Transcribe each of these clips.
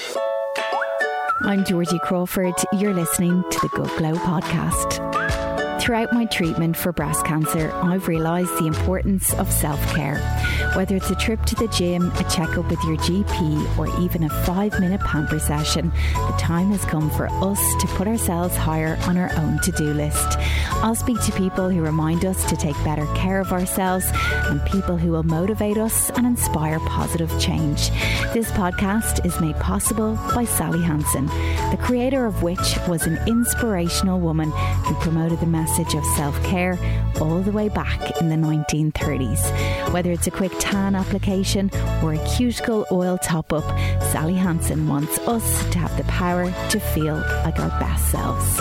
I'm Georgie Crawford. You're listening to the Good Glow podcast. Throughout my treatment for breast cancer, I've realised the importance of self-care. Whether it's a trip to the gym, a checkup with your GP, or even a 5-minute pamper session, the time has come for us to put ourselves higher on our own to-do list. I'll speak to people who remind us to take better care of ourselves and people who will motivate us and inspire positive change. This podcast is made possible by Sally Hansen, the creator of which was an inspirational woman who promoted the message of self-care all the way back in the 1930s. Whether it's a quick tan application or a cuticle oil top-up, Sally Hansen wants us to have the power to feel like our best selves.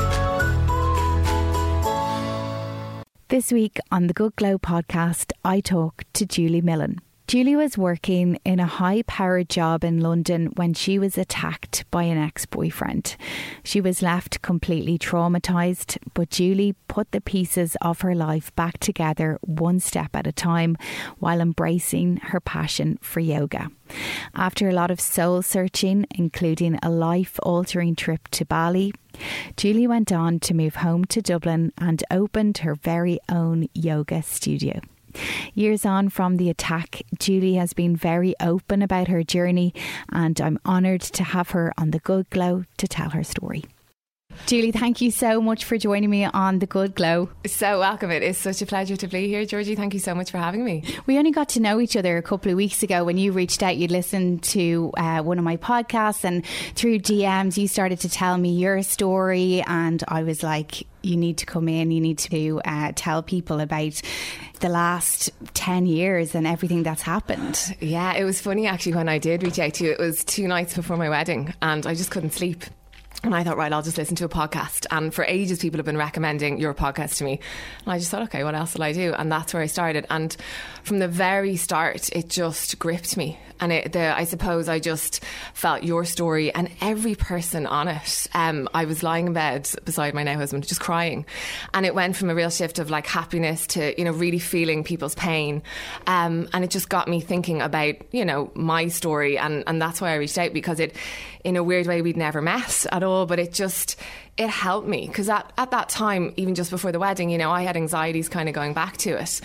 This week on the Good Glow podcast, I talk to Julie Millen. Julie was working in a high-powered job in London when she was attacked by an ex-boyfriend. She was left completely traumatised, but Julie put the pieces of her life back together one step at a time while embracing her passion for yoga. After a lot of soul-searching, including a life-altering trip to Bali, Julie went on to move home to Dublin and opened her very own yoga studio. Years on from the attack, Julie has been very open about her journey, and I'm honoured to have her on the Good Glow to tell her story. Julie, thank you so much for joining me on the Good Glow. So welcome. It is such a pleasure to be here, Georgie. Thank you so much for having me. We only got to know each other a couple of weeks ago when you reached out. You'd listened to one of my podcasts, and through DMs you started to tell me your story, and I was like, you need to come in, you need to tell people about the last 10 years and everything that's happened. Yeah, it was funny actually when I did reach out to you. It was 2 nights before my wedding and I just couldn't sleep. And I thought, right, I'll just listen to a podcast. And for ages, people have been recommending your podcast to me. And I just thought, okay, what else will I do? And that's where I started. And from the very start, it just gripped me. And I suppose I just felt your story and every person on it. I was lying in bed beside my now husband, just crying. And it went from a real shift of like happiness to, really feeling people's pain. And it just got me thinking about, my story. And that's why I reached out, because it, in a weird way, we'd never met at all. But it helped me, because at that time, even just before the wedding, I had anxieties kind of going back to it.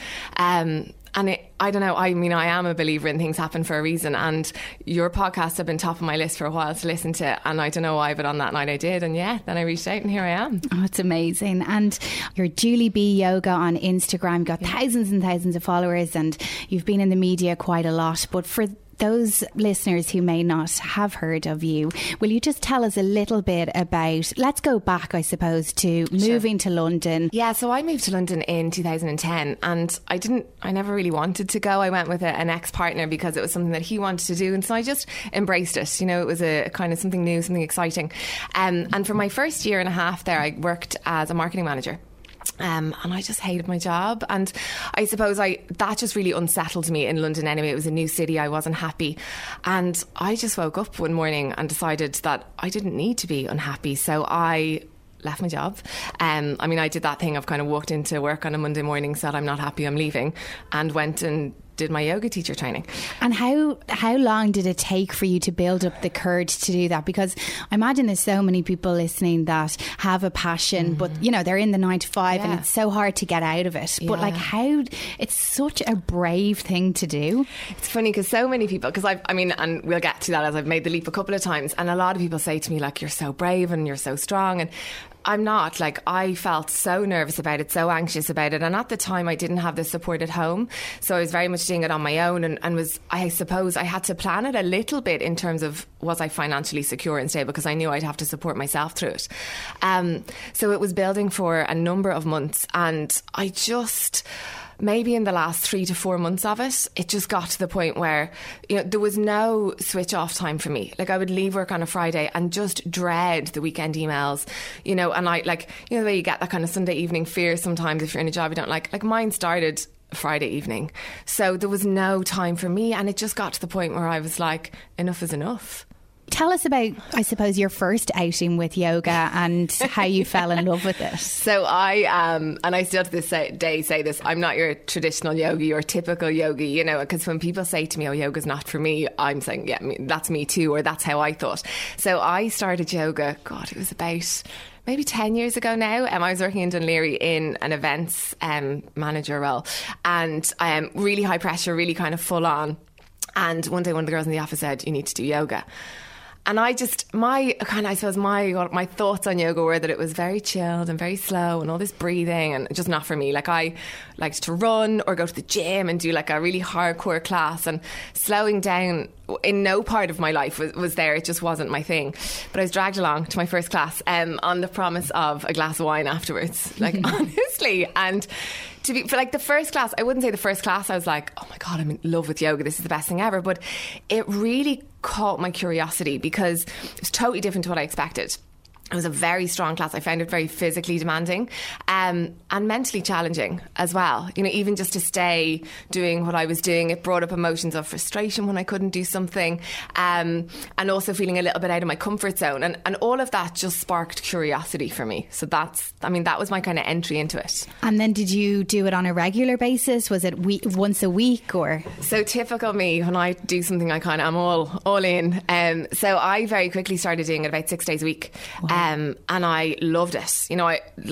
I don't know, I am a believer in things happen for a reason, and your podcasts have been top of my list for a while to listen to, and I don't know why, but on that night I did, and then I reached out and here I am. Oh, it's amazing. And you're Julie B Yoga on Instagram, got thousands and thousands of followers, and you've been in the media quite a lot, but for those listeners who may not have heard of you, will you just tell us a little bit about, let's go back, I suppose, to moving to London. Yeah, so I moved to London in 2010 and I never really wanted to go. I went with an ex-partner because it was something that he wanted to do, and so I just embraced it. It was a kind of something new, something exciting. And for my first year and a half there, I worked as a marketing manager. And I just hated my job, and I suppose that just really unsettled me in London anyway. It was a new city, I wasn't happy, and I just woke up one morning and decided that I didn't need to be unhappy, so I left my job. I did that thing of kind of walked into work on a Monday morning, said I'm not happy, I'm leaving, and went and did my yoga teacher training. And how long did it take for you to build up the courage to do that? Because I imagine there's so many people listening that have a passion, but they're in the 9 to 5 and it's so hard to get out of it. But it's such a brave thing to do. It's funny because so many people, and we'll get to that as I've made the leap a couple of times, and a lot of people say to me like, you're so brave and you're so strong, and I'm not. I felt so nervous about it, so anxious about it. And at the time, I didn't have the support at home. So I was very much doing it on my own, and I suppose I had to plan it a little bit in terms of, was I financially secure and stable? Because I knew I'd have to support myself through it. So it was building for a number of months, and I just... maybe in the last 3 to 4 months of it, it just got to the point where there was no switch off time for me. I would leave work on a Friday and just dread the weekend emails, and I the way you get that kind of Sunday evening fear sometimes if you're in a job you don't like mine started Friday evening. So there was no time for me, and it just got to the point where I was like, enough is enough. Tell us about, I suppose, your first outing with yoga and how you fell in love with it. So I, and I still to this day say this, I'm not your traditional yogi or typical yogi, you know, because when people say to me, oh, yoga's not for me, I'm saying, yeah, that's me too, or that's how I thought. So I started yoga, God, it was about maybe 10 years ago now. I was working in Dún Laoghaire in an events manager role, and really high pressure, really kind of full on. And one day one of the girls in the office said, you need to do yoga. And I just, my thoughts on yoga were that it was very chilled and very slow and all this breathing and just not for me. Like, I liked to run or go to the gym and do like a really hardcore class, and slowing down in no part of my life was there. It just wasn't my thing. But I was dragged along to my first class on the promise of a glass of wine afterwards, like honestly. And to be, for like the first class, I wouldn't say the first class I was like, oh my God, I'm in love with yoga, this is the best thing ever. But it really caught my curiosity because it was totally different to what I expected. It was a very strong class. I found it very physically demanding and mentally challenging as well. You know, even just to stay doing what I was doing, it brought up emotions of frustration when I couldn't do something, and also feeling a little bit out of my comfort zone. And all of that just sparked curiosity for me. So that was my kind of entry into it. And then did you do it on a regular basis? Was it once a week or? So typical me, when I do something, I'm all in. So I very quickly started doing it about 6 days a week. Wow. And I loved it. You know,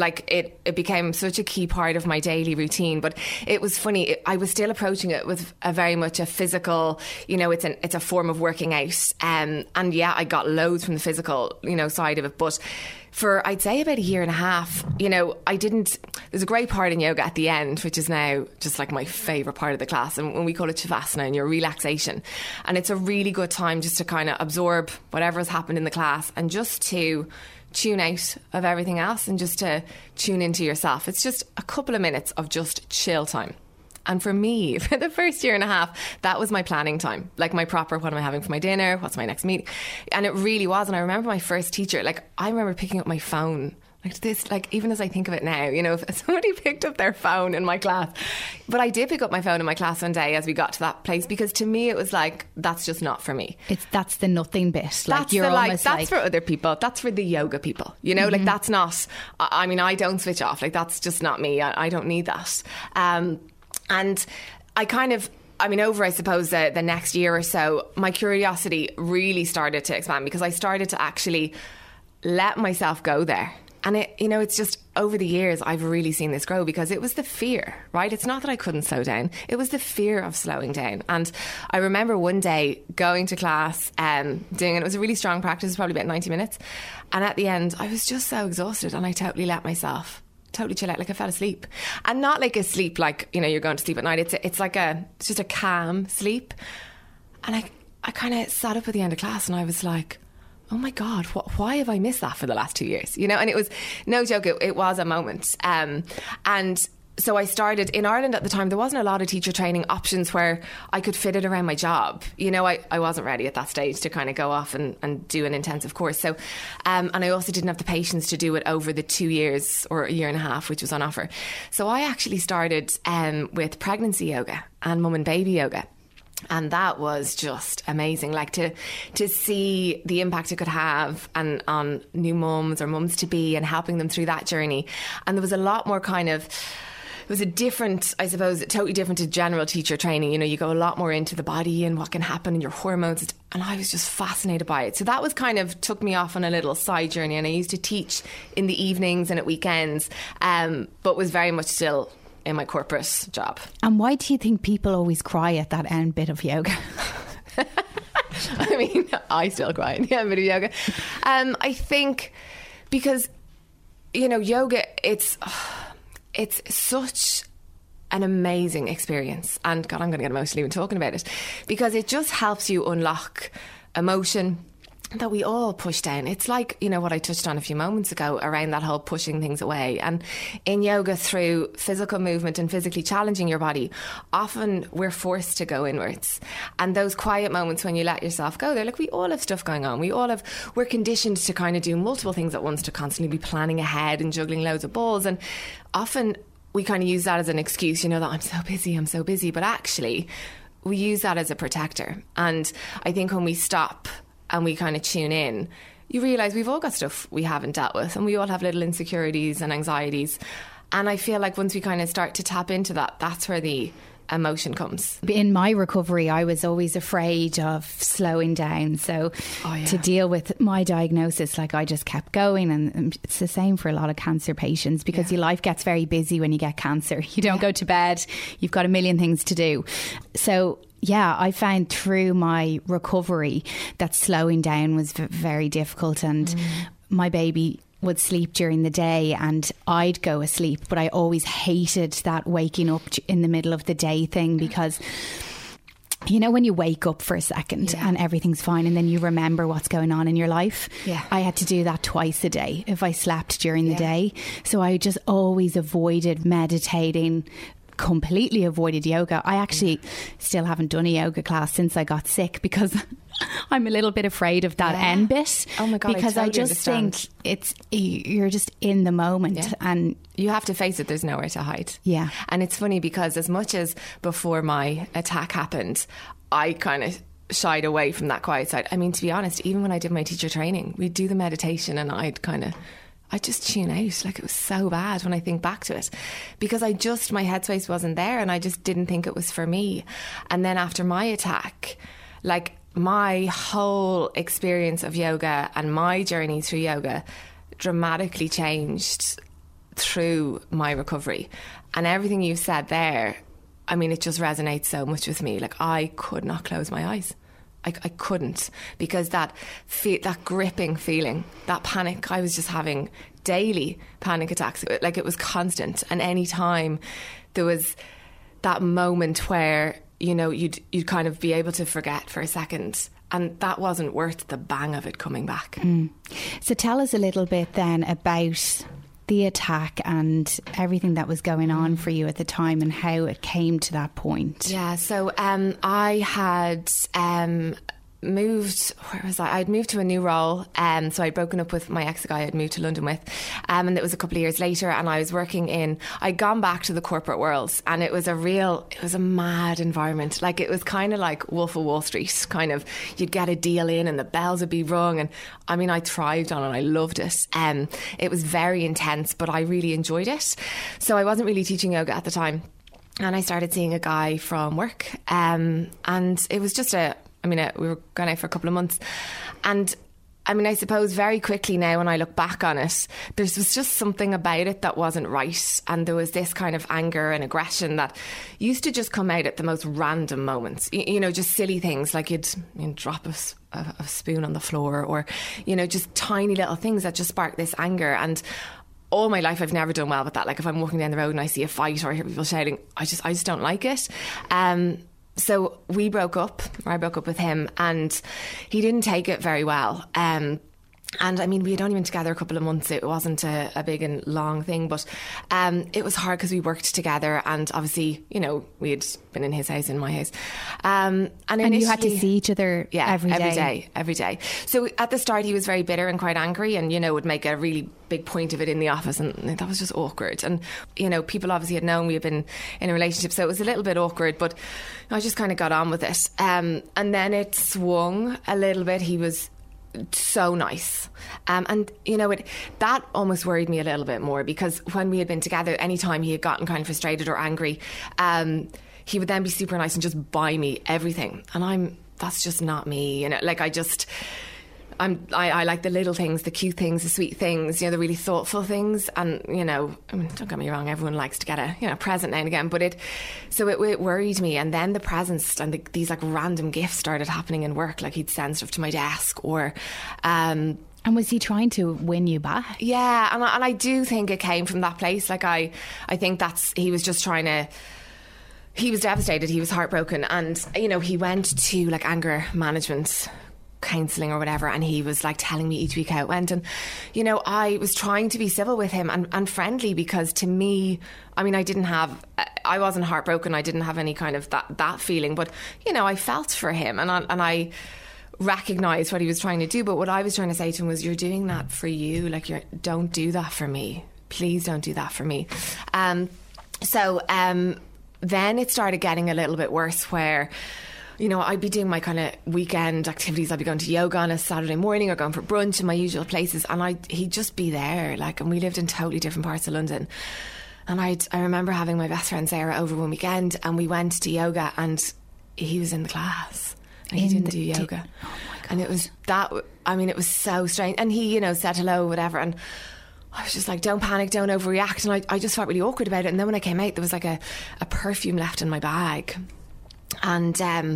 it became such a key part of my daily routine. But it was funny, I was still approaching it with a very much a physical, you know, it's a form of working out. And yeah, I got loads from the physical, you know, side of it. But for, I'd say, about a year and a half, you know, there's a great part in yoga at the end, which is now just like my favourite part of the class. And when we call it Shavasana, and your relaxation. And it's a really good time just to kind of absorb whatever has happened in the class and just to tune out of everything else and just to tune into yourself. It's just a couple of minutes of just chill time. And for me, for the first year and a half, that was my planning time. Like my proper, what am I having for my dinner? What's my next meeting? And it really was. And I remember my first teacher, like I remember picking up my phone like this, like even as I think of it now, you know, if somebody picked up their phone in my class. But I did pick up my phone in my class one day as we got to that place, because to me it was like, that's just not for me. That's the nothing bit. Like that's that's for other people. That's for the yoga people, you know, like that's not, I mean, I don't switch off. Like that's just not me. I don't need that. And I kind of, over, I suppose, the next year or so, my curiosity really started to expand, because I started to actually let myself go there. And it's just over the years, I've really seen this grow, because it was the fear, right? It's not that I couldn't slow down. It was the fear of slowing down. And I remember one day going to class, doing it. It was a really strong practice, probably about 90 minutes. And at the end, I was just so exhausted, and I totally let myself totally chill out. Like I fell asleep, and not like a sleep like, you know, you're going to sleep at night. It's just a calm sleep. And I kind of sat up at the end of class, and I was like, oh my God, why have I missed that for the last 2 years? You know, and it was no joke. It was a moment. And so I started in Ireland at the time. There wasn't a lot of teacher training options where I could fit it around my job. You know, I wasn't ready at that stage to kind of go off and do an intensive course. So, and I also didn't have the patience to do it over the 2 years or a year and a half, which was on offer. So I actually started with pregnancy yoga and mum and baby yoga. And that was just amazing, like to see the impact it could have and on new mums or mums to be, and helping them through that journey. And there was a lot more it was a different, I suppose, totally different to general teacher training. You know, you go a lot more into the body and what can happen in your hormones. And I was just fascinated by it. So that was took me off on a little side journey. And I used to teach in the evenings and at weekends, but was very much still in my corporate job. And why do you think people always cry at that end bit of yoga? I mean, I still cry at the end bit of yoga. I think because, you know, yoga, it's such an amazing experience. And God, I'm going to get emotional even talking about it, because it just helps you unlock emotion that we all push down. It's like, you know, what I touched on a few moments ago around that whole pushing things away. And in yoga, through physical movement and physically challenging your body, often we're forced to go inwards. And those quiet moments when you let yourself go there, like we all have stuff going on. We're conditioned to kind of do multiple things at once, to constantly be planning ahead and juggling loads of balls. And often we kind of use that as an excuse, you know, that I'm so busy. But actually, we use that as a protector. And I think when we stop and we kind of tune in, you realise we've all got stuff we haven't dealt with, and we all have little insecurities and anxieties. And I feel like once we kind of start to tap into that, that's where the emotion comes. In my recovery, I was always afraid of slowing down. So to deal with my diagnosis, like, I just kept going. And it's the same for a lot of cancer patients, because your life gets very busy when you get cancer. You don't go to bed. You've got a million things to do. So yeah, I found through my recovery that slowing down was very difficult. And my baby would sleep during the day and I'd go asleep, but I always hated that waking up in the middle of the day thing, because you know, when you wake up for a second and everything's fine, and then you remember what's going on in your life. I had to do that twice a day if I slept during the day. So I just always avoided meditating, completely avoided yoga. I actually still haven't done a yoga class since I got sick, because I'm a little bit afraid of that end bit. Oh my God, because I just think you're just in the moment, and you have to face it. There's nowhere to hide. And it's funny, because as much as before my attack happened, I kind of shied away from that quiet side. I mean, to be honest, even when I did my teacher training, we'd do the meditation and I just tune out. Like, it was so bad when I think back to it, because my headspace wasn't there, and I just didn't think it was for me. And then after my attack, like, my whole experience of yoga and my journey through yoga dramatically changed through my recovery. And everything you've said there, I mean, it just resonates so much with me. Like, I could not close my eyes. I couldn't, because that gripping feeling, that panic, I was just having daily panic attacks. Like, it was constant. And any time there was that moment where, you know, you'd kind of be able to forget for a second, and that wasn't worth the bang of it coming back. So tell us a little bit then about the attack and everything that was going on for you at the time, and how it came to that point. So I had moved, where was I? I'd moved to a new role, so I'd broken up with my ex-guy I'd moved to London with, and it was a couple of years later, and I was working I'd gone back to the corporate world, and it was a mad environment. Like, it was kind of like Wolf of Wall Street, kind of, you'd get a deal in and the bells would be rung, and I mean, I thrived on it, I loved it. It was very intense, but I really enjoyed it. So I wasn't really teaching yoga at the time, and I started seeing a guy from work, and it was just we were going out for a couple of months, and I mean, I suppose very quickly now when I look back on it, there was just something about it that wasn't right, and there was this kind of anger and aggression that used to just come out at the most random moments, you know, just silly things, like you'd drop a spoon on the floor, or, you know, just tiny little things that just spark this anger. And all my life I've never done well with that. Like, if I'm walking down the road and I see a fight or I hear people shouting, I just don't like it. So we broke up, or I broke up with him, and he didn't take it very well. And I mean, we had only been together a couple of months. It wasn't a big and long thing, but it was hard because we worked together, and obviously, you know, we had been in his house, in my house. And you had to see each other every day. So at the start, he was very bitter and quite angry, and, you know, would make a really big point of it in the office, and that was just awkward. And, you know, people obviously had known we had been in a relationship, so it was a little bit awkward, but I just kind of got on with it. And then it swung a little bit. He was so nice, and you know, that almost worried me a little bit more, because when we had been together, anytime he had gotten kind of frustrated or angry, he would then be super nice and just buy me everything, and that's just not me, you know. Like, I like the little things, the cute things, the sweet things, you know, the really thoughtful things. And, you know, I mean, don't get me wrong, everyone likes to get a present now and again, but it worried me. And then the presents and these like random gifts started happening in work. Like, he'd send stuff to my desk, or and was he trying to win you back? Yeah, and I do think it came from that place. Like, I think he was just trying to. He was devastated. He was heartbroken, and, you know, he went to like anger management counselling or whatever, and he was like telling me each week how it went, and, you know, I was trying to be civil with him and friendly, because to me, I mean, I wasn't heartbroken, I didn't have any kind of that feeling, but, you know, I felt for him, and I recognised what he was trying to do. But what I was trying to say to him was, you're doing that for you, like, don't do that for me, please don't do that for me. So then it started getting a little bit worse, where you know, I'd be doing my kind of weekend activities. I'd be going to yoga on a Saturday morning or going for brunch in my usual places, and he'd just be there, like, and we lived in totally different parts of London. And I remember having my best friend Sarah over one weekend, and we went to yoga, and he was in the class and he didn't do yoga. Oh my God. And it was that, I mean, it was so strange. And he, you know, said hello, whatever, and I was just like, don't panic, don't overreact. And I just felt really awkward about it. And then when I came out, there was like a perfume left in my bag. And it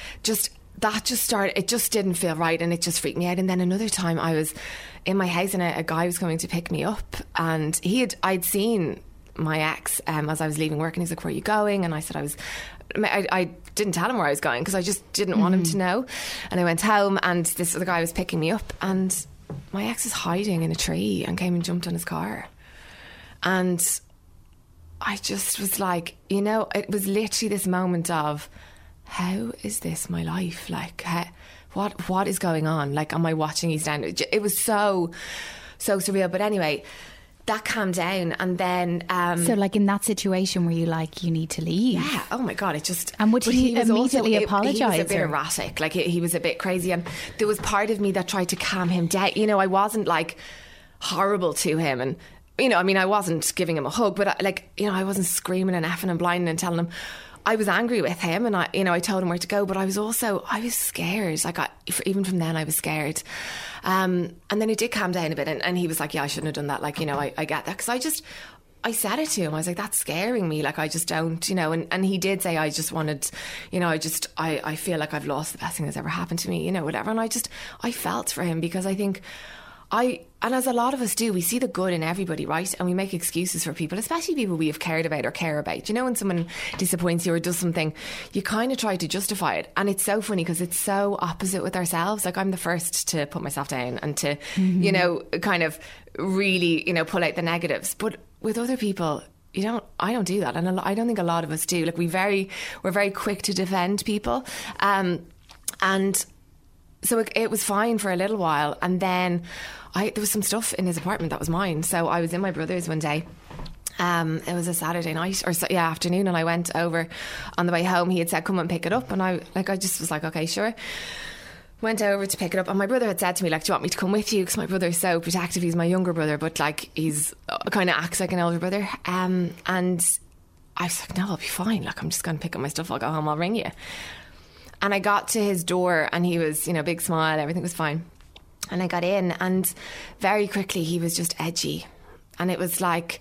just didn't feel right, and it just freaked me out. And then another time I was in my house, and a guy was coming to pick me up, and I'd seen my ex as I was leaving work, and he's like, where are you going? And I said I didn't tell him where I was going because I just didn't want him to know. And I went home, and this other guy was picking me up, and my ex is hiding in a tree and came and jumped on his car. And I just was like, you know, it was literally this moment of, how is this my life? Like, what is going on? Like, am I watching EastEnders? It was so surreal. But anyway, that calmed down, and then so like in that situation, were you like, you need to leave? Yeah. Oh my God, it just. And would he immediately apologise? He was a bit erratic, like he was a bit crazy, and there was part of me that tried to calm him down. You know, I wasn't like horrible to him, and you know, I mean, I wasn't giving him a hug, but I wasn't screaming and effing and blinding and telling him. I was angry with him, and I told him where to go, but I was scared. Like, even from then, I was scared. And then it did calm down a bit, and he was like, yeah, I shouldn't have done that. Like, you know, I get that. Because I said it to him. I was like, that's scaring me. Like, I just don't, you know, and he did say, I just wanted, you know, I feel like I've lost the best thing that's ever happened to me, you know, whatever. And I felt for him, because I think and as a lot of us do, we see the good in everybody, right? And we make excuses for people, especially people we have cared about or care about. You know, when someone disappoints you or does something, you kind of try to justify it. And it's so funny because it's so opposite with ourselves. Like, I'm the first to put myself down and to, you know, kind of really, you know, pull out the negatives. But with other people, I don't do that. And I don't think a lot of us do. Like, we're very quick to defend people. And so it was fine for a little while, and then there was some stuff in his apartment that was mine. So I was in my brother's one day. It was a Saturday night afternoon, and I went over. On the way home, he had said, "Come and pick it up," and I just was like, "Okay, sure." Went over to pick it up, and my brother had said to me, like, "Do you want me to come with you?" Because my brother's so protective. He's my younger brother, but like he's kind of acts like an older brother. And I was like, "No, I'll be fine. Like, I'm just going to pick up my stuff. I'll go home. I'll ring you." And I got to his door, and he was, you know, big smile, everything was fine. And I got in, and very quickly he was just edgy. And it was like,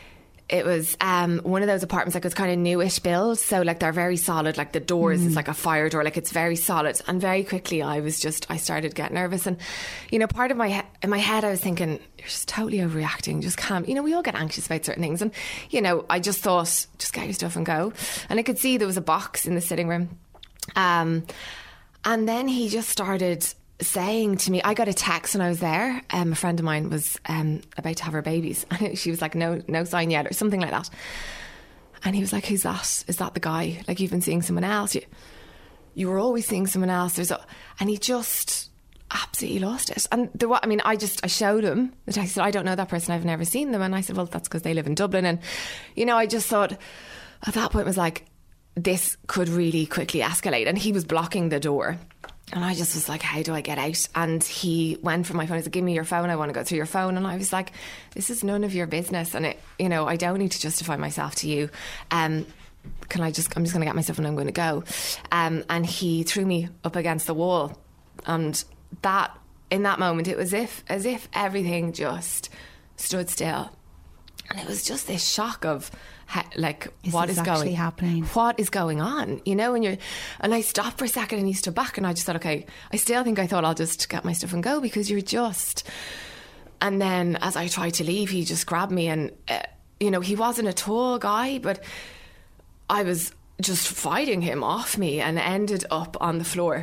one of those apartments, like, it's kind of newish build, so like they're very solid, like the doors, it's like a fire door, like it's very solid. And very quickly I started getting nervous, and you know, part of in my head I was thinking, you're just totally overreacting, just calm. You know, we all get anxious about certain things, and you know, I just thought, just get your stuff and go. And I could see there was a box in the sitting room. And then he just started saying to me, I got a text when I was there. A friend of mine was about to have her babies, and she was like, no sign yet, or something like that. And he was like, who's that? Is that the guy? Like, you've been seeing someone else? You were always seeing someone else. And he just absolutely lost it. And I showed him the text. I said, I don't know that person, I've never seen them. And I said, well, that's because they live in Dublin. And you know, I just thought at that point was like, this could really quickly escalate. And he was blocking the door, and I just was like, how do I get out? And he went for my phone. He said, give me your phone, I want to go through your phone. And I was like, this is none of your business, and you know, I don't need to justify myself to you. I'm just going to get my stuff and I'm going to go. And he threw me up against the wall, and that, in that moment, it was as if everything just stood still. And it was just this shock of, like, what is actually happening? What is going on? You know, and I stopped for a second, and he stood back, and I just thought, okay, I thought I'll just get my stuff and go, because you're just. And then as I tried to leave, he just grabbed me, and you know, he wasn't a tall guy, but I was just fighting him off me, and ended up on the floor.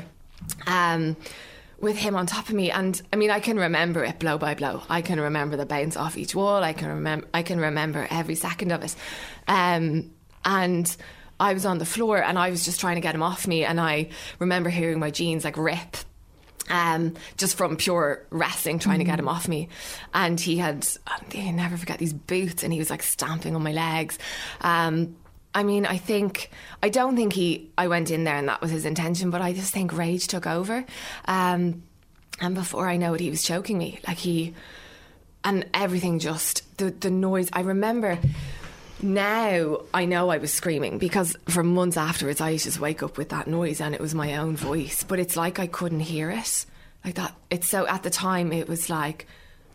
With him on top of me. And I mean, I can remember it blow by blow. I can remember the bounce off each wall. I can remember every second of it. And I was on the floor, and I was just trying to get him off me, and I remember hearing my jeans like rip, just from pure wrestling, trying to get him off me. And he had, I never forget these boots, and he was like stamping on my legs. I mean, I don't think I went in there and that was his intention, but I just think rage took over. And before I know it, he was choking me. And everything just, the noise. I remember now, I know I was screaming because for months afterwards, I used to just wake up with that noise and it was my own voice. But it's like I couldn't hear it. Like that. It's so, at the time, it was like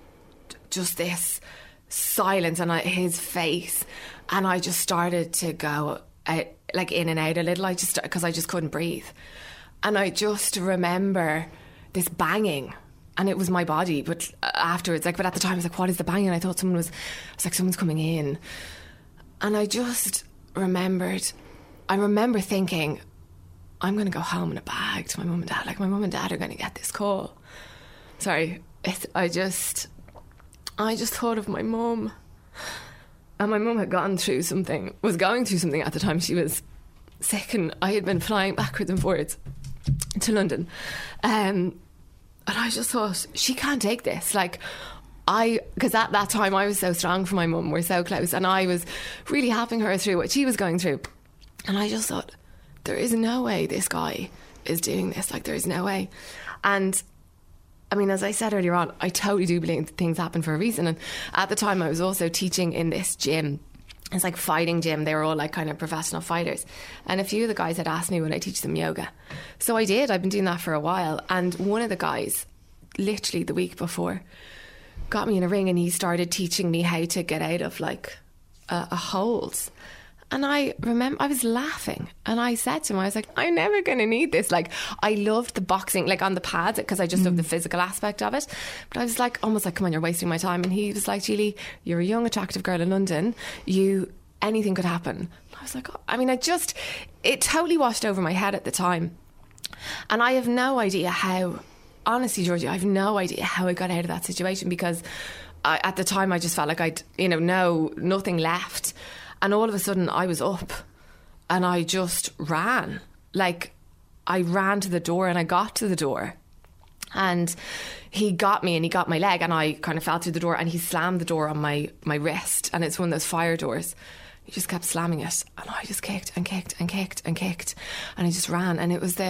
just this silence and his face. And I just started to go like in and out a little. Because I just couldn't breathe. And I just remember this banging, and it was my body. But afterwards, but at the time, I was like, what is the banging? I thought someone's coming in. And I just remembered, I remember thinking, I'm going to go home in a bag to my mum and dad. Like, my mum and dad are going to get this call. Sorry. I just thought of my mum. And my mum was going through something at the time. She was sick, and I had been flying backwards and forwards to London. And I just thought, she can't take this. Because at that time I was so strong for my mum, we're so close, and I was really helping her through what she was going through. And I just thought, there is no way this guy is doing this. There is no way. And I mean, as I said earlier on, I totally do believe things happen for a reason. And at the time I was also teaching in this gym. It's like fighting gym. They were all kind of professional fighters. And a few of the guys had asked me would I teach them yoga. So I did. I've been doing that for a while. And one of the guys, literally the week before, got me in a ring, and he started teaching me how to get out of a hold. And I remember I was laughing, and I said to him, I was like, I'm never going to need this. I loved the boxing, on the pads, because I just love the physical aspect of it. But I was almost come on, you're wasting my time. And he was like, Julie, you're a young, attractive girl in London. Anything could happen. I was like, oh. I mean, it totally washed over my head at the time. And I have no idea how, honestly, Georgie, I have no idea how I got out of that situation, because at the time I just felt like nothing left. And all of a sudden I was up and I just ran. I ran to the door, and I got to the door, and he got me, and he got my leg, and I kind of fell through the door, and he slammed the door on my wrist, and it's one of those fire doors. He just kept slamming it, and I just kicked and kicked and kicked and kicked, and I just ran. And it was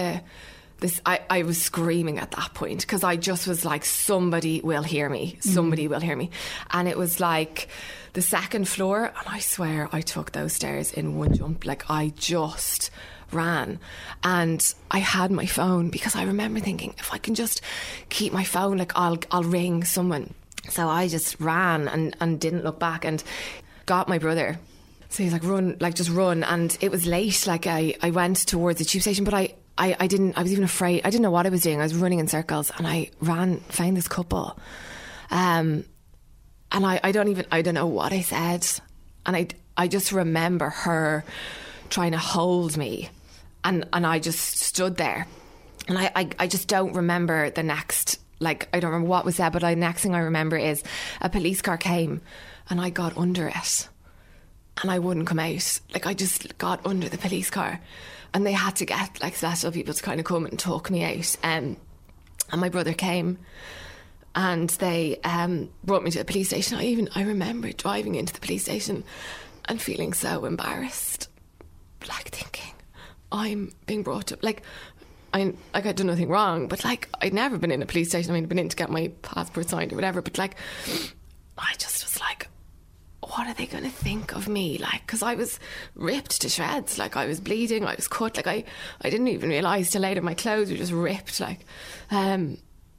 I was screaming at that point, because I just was like, somebody will hear me. Somebody will hear me. And it was the second floor, and I swear I took those stairs in one jump. I just ran. And I had my phone, because I remember thinking, if I can just keep my phone, I'll ring someone. So I just ran and didn't look back, and got my brother. So he's like, run, just run. And it was late. I went towards the tube station, but I was even afraid. I didn't know what I was doing. I was running in circles, and I found this couple. And I don't know what I said. And I just remember her trying to hold me, and I just stood there. And I just don't remember the next, I don't remember what was said, but the next thing I remember is a police car came, and I got under it, and I wouldn't come out. I just got under the police car. And they had to get special people to kind of come and talk me out. And my brother came, and they brought me to the police station. I remember driving into the police station and feeling so embarrassed, thinking, I'm being brought up. I done nothing wrong, but I'd never been in a police station. I'd been in to get my passport signed or whatever. But I just was like, what are they going to think of me? Because I was ripped to shreds. I was bleeding, I was cut. I didn't even realise till later my clothes were just ripped. And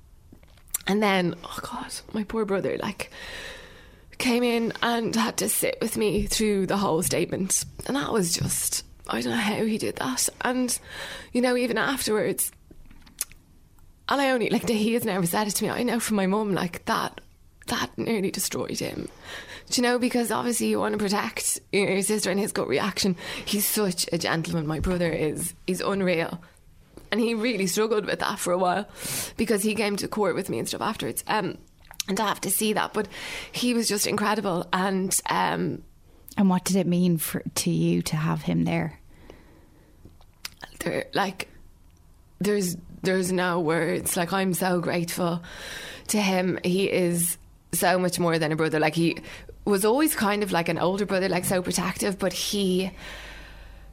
then, oh God, my poor brother, came in and had to sit with me through the whole statement. And that was just, I don't know how he did that. And, even afterwards, and he has never said it to me, I know from my mum, that nearly destroyed him. Because obviously you want to protect your sister, and his gut reaction. He's such a gentleman. My brother he's unreal. And he really struggled with that for a while, because he came to court with me and stuff afterwards. And to have to see that, but he was just incredible. And what did it mean to you to have him there? There's no words. I'm so grateful to him. He is so much more than a brother. He was always kind of an older brother, so protective, but he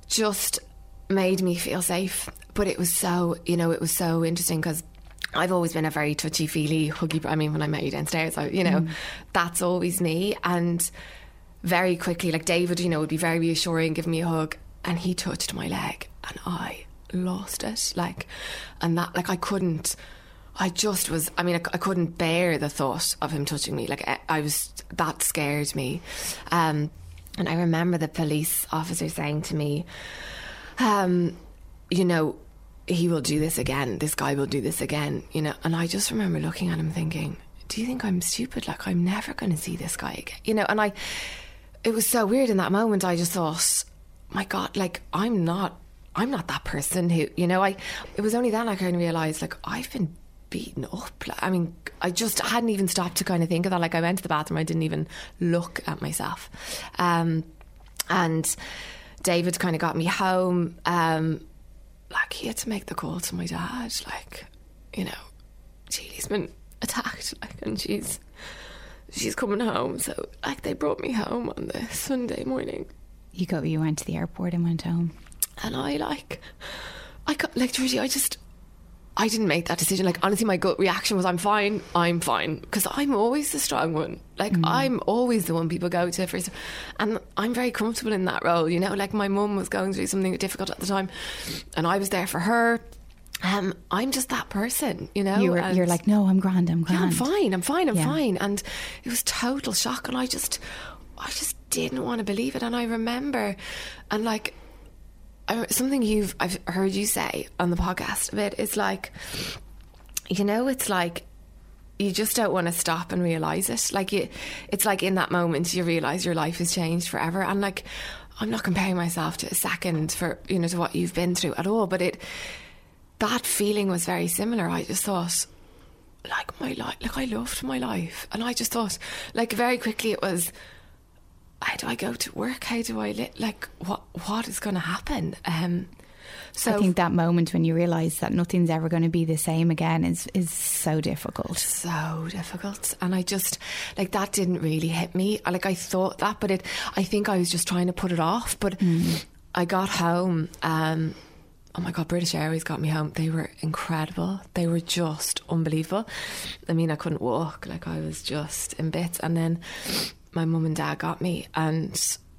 just made me feel safe. But it was so, it was so interesting because I've always been a very touchy-feely, huggy... I mean, when I met you downstairs, that's always me. And very quickly, like David, would be very reassuring, give me a hug, and he touched my leg and I lost it. And that, I couldn't... I couldn't bear the thought of him touching me. That scared me. And I remember the police officer saying to me, he will do this again. This guy will do this again, And I just remember looking at him thinking, do you think I'm stupid? I'm never going to see this guy again, And it was so weird in that moment. I just thought, my God, I'm not that person who, it was only then I kind of realised, I've been beaten up. I just hadn't even stopped to kind of think of that. I went to the bathroom, I didn't even look at myself. And David kind of got me home. He had to make the call to my dad. Julie's been attacked, and she's coming home. So, they brought me home on the Sunday morning. You went to the airport and went home. And Georgie, I didn't make that decision. Honestly, my gut reaction was, I'm fine. Because I'm always the strong one. I'm always the one people go to first. And I'm very comfortable in that role, my mum was going through something difficult at the time and I was there for her. I'm just that person, You're like, no, I'm grand. Yeah, I'm fine. And it was total shock. And I just didn't want to believe it. And I remember, and something I've heard you say on the podcast a bit, it's it's you just don't want to stop and realise it. It's in that moment you realise your life has changed forever. And I'm not comparing myself to a second for, to what you've been through at all, but that feeling was very similar. I just thought, my life, I loved my life. And I just thought, very quickly it was, how do I go to work? How do I live? What is going to happen? So I think that moment when you realise that nothing's ever going to be the same again is so difficult. So difficult. And I just, that didn't really hit me. I thought that, but I think I was just trying to put it off. But I got home. Oh my God, British Airways got me home. They were incredible. They were just unbelievable. I couldn't walk. I was just in bits. And then my mum and dad got me, and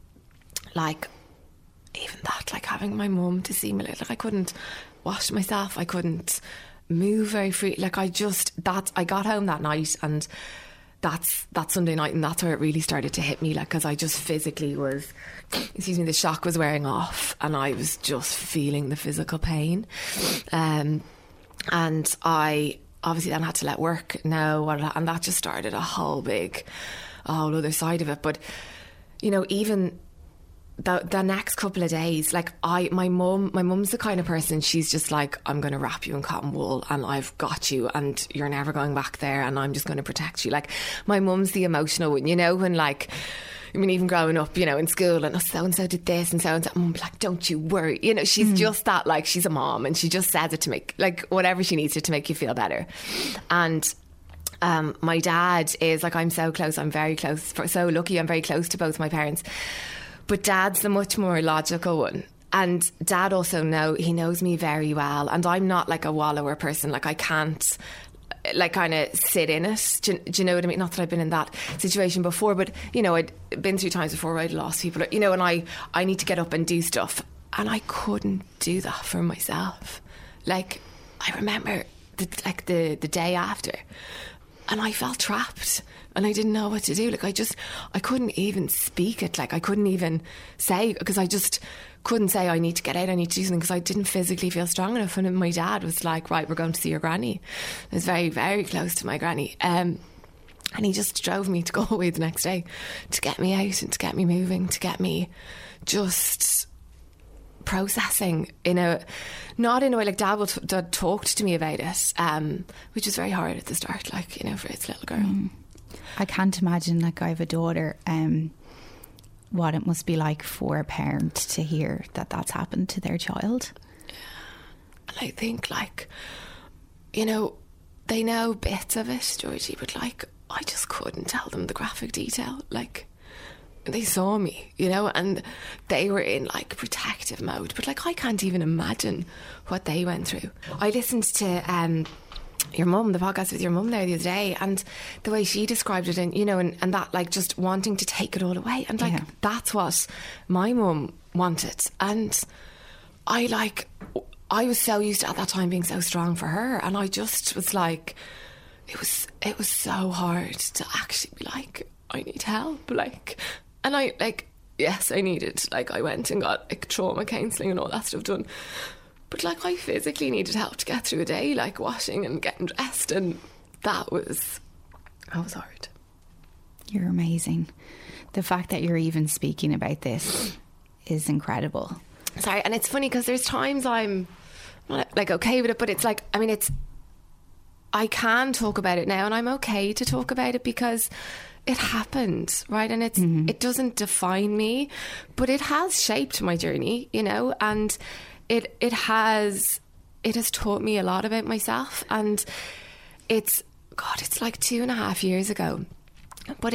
even that, having my mum to see me, I couldn't wash myself, I couldn't move very free. I got home that night, and that's that Sunday night, and that's where it really started to hit me, because I just physically was, the shock was wearing off, and I was just feeling the physical pain. And I obviously then had to let work know, and that just started a whole other side of it. But even the next couple of days, my mum's the kind of person, she's just I'm going to wrap you in cotton wool and I've got you and you're never going back there and I'm just going to protect you. My mum's the emotional one, when even growing up, in school, and so-and-so did this and so-and-so, Mum be don't you worry. She's just that, she's a mom, and she just says it to make, whatever she needs to make you feel better. And my dad is I'm so close, I'm very close, so lucky, I'm very close to both my parents. But Dad's the much more logical one. And Dad also he knows me very well. And I'm not a wallower person. I can't kind of sit in it. Do you know what I mean? Not that I've been in that situation before, but I'd been through times before where I'd lost people, and I need to get up and do stuff. And I couldn't do that for myself. I remember the day after, and I felt trapped and I didn't know what to do. I couldn't even speak it. I couldn't even say, because I just couldn't say, I need to get out, I need to do something, because I didn't physically feel strong enough. And my dad was right, we're going to see your granny. I was very, very close to my granny. And he just drove me to Galway the next day to get me out and to get me moving, to get me just processing not in a way Dad talked to me about it, which was very hard at the start, for his little girl. I can't imagine, I have a daughter, what it must be like for a parent to hear that that's happened to their child. And I think they know bits of it, Georgie, but I just couldn't tell them the graphic detail. they saw me, you know, and they were in like protective mode. But like, I can't even imagine what they went through. I listened to your mum, the podcast with your mum there the other day, and the way she described it, and you know, and that like just wanting to take it all away, and like that's what my mum wanted. And I was so used to at that time being so strong for her, and I just was like, it was so hard to actually be like, I need help, like. And I, like, yes, I needed, like, I went and got, like, trauma counselling and all that stuff done. But, like, I physically needed help to get through a day, like, washing and getting dressed. And that was hard. You're amazing. The fact that you're even speaking about this is incredible. Sorry, and it's funny because there's times I'm not, like, okay with it, but it's like, I mean, I can talk about it now, and I'm okay to talk about it because it happened, right? And it doesn't define me, but it has shaped my journey, you know, and it has taught me a lot about myself. And it's like 2.5 years ago, but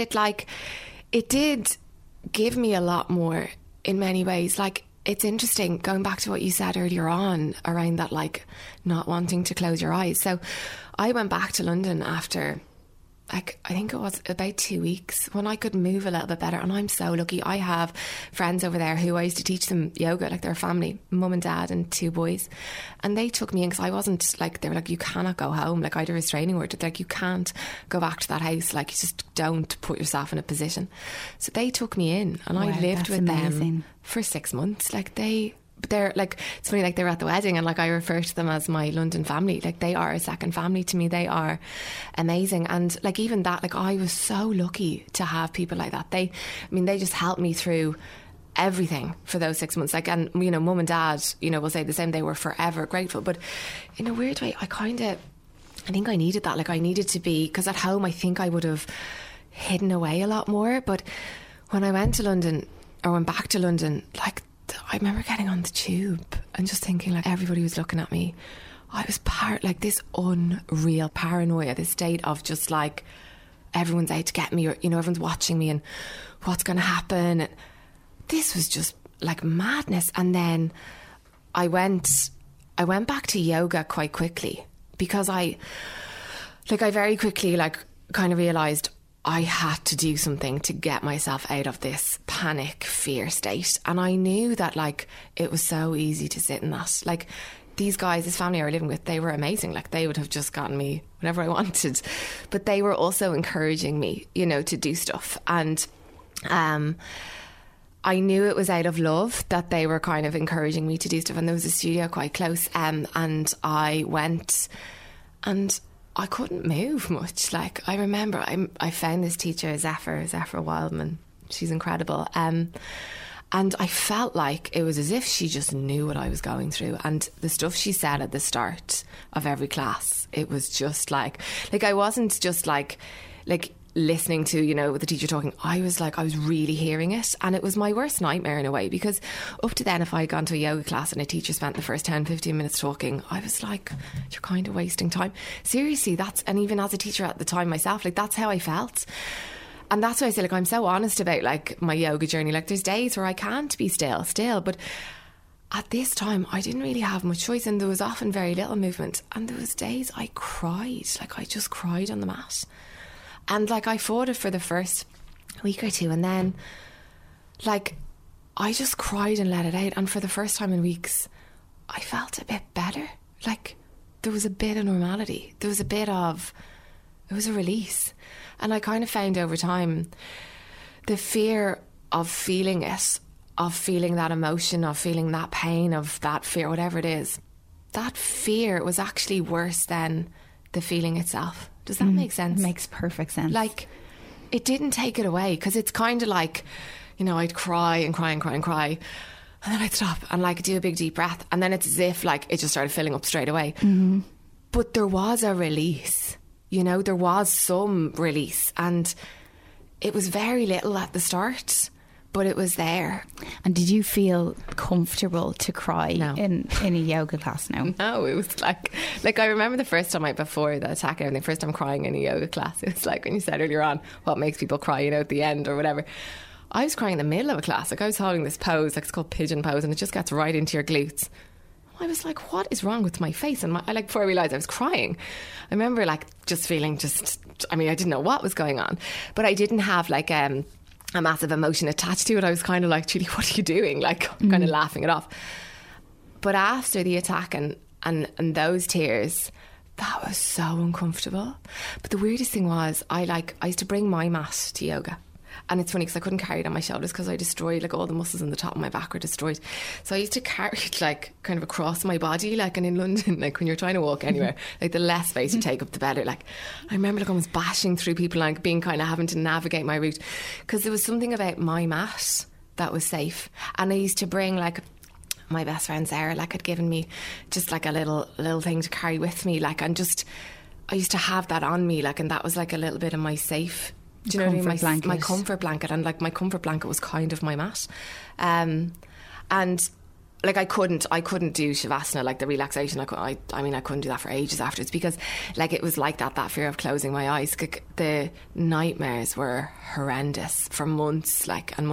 it did give me a lot more in many ways. Like, it's interesting going back to what you said earlier on around that, like, not wanting to close your eyes. So I went back to London after, like, I think it was about 2 weeks, when I could move a little bit better. And I'm so lucky. I have friends over there who I used to teach them yoga, like, they're a family, mum and dad and 2 boys. And they took me in because I wasn't, like, they were like, you cannot go home. Like, I had a restraining order. They're like, you can't go back to that house. Like, you just don't put yourself in a position. So they took me in, and I lived with them for 6 months. Like, they're like, it's funny, like, they were at the wedding, and like, I refer to them as my London family. Like, they are a second family to me. They are amazing. And like, even that, like, I was so lucky to have people like that. They just helped me through everything for those 6 months. Like, and you know, mum and dad, you know, will say the same. They were forever grateful. But in a weird way, I think I needed that. Like, I needed to be, because at home I think I would have hidden away a lot more. But when I went back to London, like, I remember getting on the tube and just thinking, like, everybody was looking at me. I was like this unreal paranoia, this state of just like, everyone's out to get me, or, you know, everyone's watching me and what's going to happen. And this was just like madness. And then I went back to yoga quite quickly, because I very quickly, like, kind of realised I had to do something to get myself out of this panic, fear state. And I knew that, like, it was so easy to sit in that. Like, these guys, this family I were living with, they were amazing. Like, they would have just gotten me whenever I wanted. But they were also encouraging me, you know, to do stuff. And I knew it was out of love that they were kind of encouraging me to do stuff. And there was a studio quite close. And I went, and I couldn't move much. Like, I remember I found this teacher, Zephyr Wildman. She's incredible. And I felt like it was as if she just knew what I was going through. And the stuff she said at the start of every class, it was just like I wasn't just like listening to, you know, the teacher talking. I was really hearing it. And it was my worst nightmare in a way, because up to then, if I had gone to a yoga class and a teacher spent the first 10-15 minutes talking, I was like, you're kind of wasting time. Seriously, and even as a teacher at the time myself, like, that's how I felt. And that's why I say, like, I'm so honest about, like, my yoga journey. Like, there's days where I can't be still, but at this time I didn't really have much choice, and there was often very little movement. And there was days I cried, like, I just cried on the mat. And like, I fought it for the first week or two, and then, like, I just cried and let it out. And for the first time in weeks, I felt a bit better. Like, there was a bit of normality. It was a release. And I kind of found over time, the fear of feeling it, of feeling that emotion, of feeling that pain, of that fear, whatever it is, that fear was actually worse than the feeling itself. Does that make sense? It makes perfect sense. Like, it didn't take it away, because it's kind of like, you know, I'd cry and cry and cry and cry, and then I'd stop and, like, do a big deep breath, and then it's as if, like, it just started filling up straight away. Mm-hmm. But there was a release, you know, there was some release, and it was very little at the start, but it was there. And did you feel comfortable to cry in a yoga class now? No, it was like I remember the first time before the attack, and the first time crying in a yoga class, it was like when you said earlier on, what makes people cry, you know, at the end or whatever. I was crying in the middle of a class. Like I was holding this pose, like it's called pigeon pose, and it just gets right into your glutes. I was like, what is wrong with my face? And before I realised I was crying, I remember like just feeling I didn't know what was going on, but I didn't have like a massive emotion attached to it. I was kind of like, Julie, what are you doing? Like kind of laughing it off. But after the attack and those tears, that was so uncomfortable. But the weirdest thing was I used to bring my mat to yoga. And it's funny because I couldn't carry it on my shoulders because I destroyed, like, all the muscles on the top of my back were destroyed. So I used to carry it like kind of across my body, like, and in London, like when you're trying to walk anywhere, like the less space you take up the better. Like I remember like almost bashing through people, like being kind of having to navigate my route, because there was something about my mat that was safe. And I used to bring like my best friend Sarah, like, had given me just like a little thing to carry with me, like, and just I used to have that on me, like, and that was like a little bit of my safe. Do you know what I mean? My comfort blanket, and like my comfort blanket was kind of my mat, and like I couldn't do Shavasana, like the relaxation. I couldn't do that for ages afterwards, because like it was like that fear of closing my eyes. The nightmares were horrendous for months, and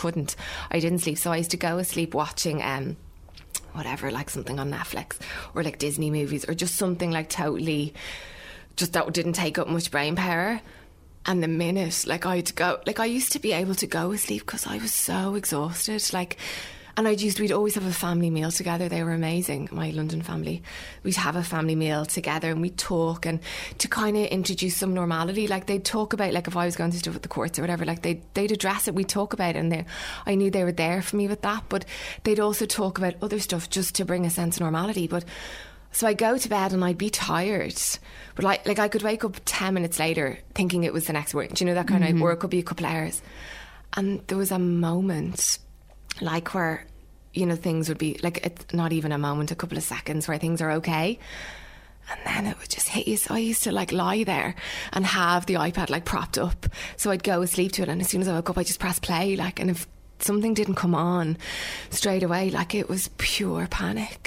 I didn't sleep. So I used to go asleep watching whatever, like something on Netflix or like Disney movies, or just something like totally just that didn't take up much brain power. And the minute, like, I used to be able to go asleep because I was so exhausted, like, and we'd always have a family meal together. They were amazing, my London family. We'd have a family meal together and we'd talk, and to kind of introduce some normality. Like, they'd talk about, like, if I was going to stuff at the courts or whatever, like, they'd address it, we'd talk about it, and I knew they were there for me with that, but they'd also talk about other stuff just to bring a sense of normality. But so I'd go to bed and I'd be tired, but like I could wake up 10 minutes later thinking it was the next morning. Do you know that kind of, or it could be a couple of hours. And there was a moment like where, you know, things would be like, it's not even a moment, a couple of seconds where things are okay. And then it would just hit you. So I used to like lie there and have the iPad like propped up. So I'd go asleep to it, and as soon as I woke up, I just press play, like, and if something didn't come on straight away, like, it was pure panic.